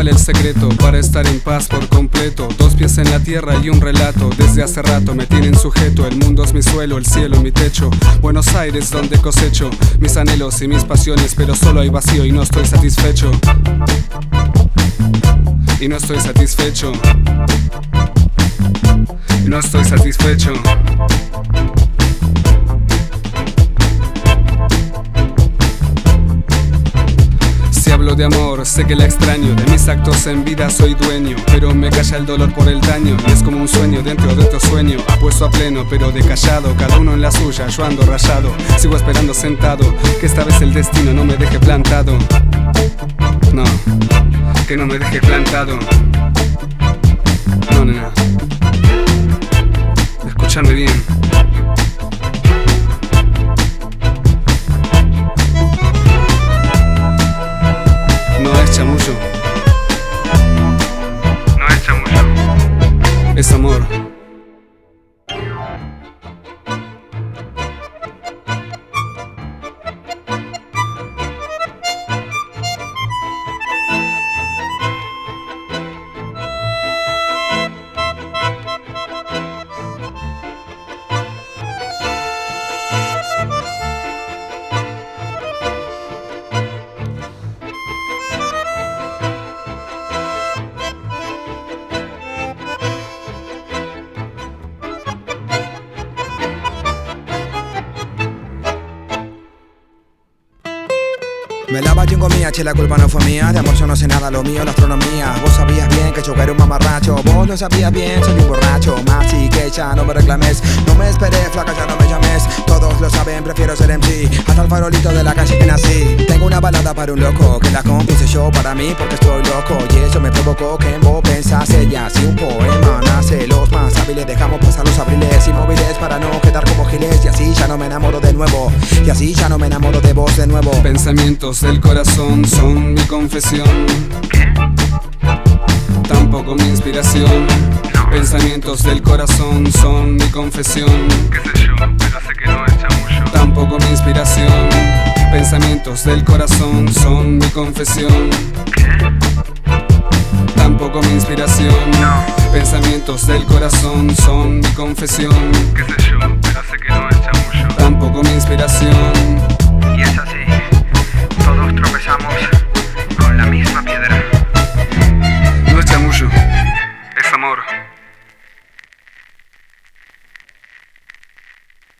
¿Cuál el secreto para estar en paz por completo? Dos pies en la tierra y un relato. Desde hace rato me tienen sujeto. El mundo es mi suelo, el cielo mi techo. Buenos Aires donde cosecho mis anhelos y mis pasiones, pero solo hay vacío y no estoy satisfecho. Y no estoy satisfecho. Y no estoy satisfecho. Si hablo de amor, sé que la extraño. De mis actos en vida soy dueño, pero me calla el dolor por el daño. Y es como un sueño dentro de otro sueño, apuesto a pleno pero de callado. Cada uno en la suya, yo ando rayado. Sigo esperando sentado, que esta vez el destino no me deje plantado. No, que no me deje plantado. No, nena, escúchame bien. No es chamullo. No es chamullo. Es amor. Me lava chingo mía, che, la culpa no fue mía. De amor yo no sé nada, lo mío la astronomía. Vos sabías bien que yo era un mamarracho. Vos lo sabías bien, soy un borracho. Más y que ya no me reclames. No me esperé, flaca, ya no me llames. Todos lo saben, prefiero ser MC. Hasta el farolito de la calle que nací. Tengo una balada para un loco, que la compuse yo para mí porque estoy loco. Y eso me provocó que en vos pensase ya. Si un poema nace, los más hábiles dejamos pasar los abriles inmóviles para no quedar como giles. Y así ya no me enamoro de nuevo. Y así ya no me enamoro de vos de nuevo. Pensamientos del corazón son mi confesión. ¿Qué? Tampoco mi inspiración. Pensamientos del corazón son mi confesión. Qué sé yo, pero sé que no es chamullo. Tampoco mi inspiración. Pensamientos del corazón son mi confesión. ¿Qué? Tampoco mi inspiración. No. Pensamientos del corazón son mi confesión. Qué sé yo, pero sé que no es chamullo. Tampoco mi inspiración.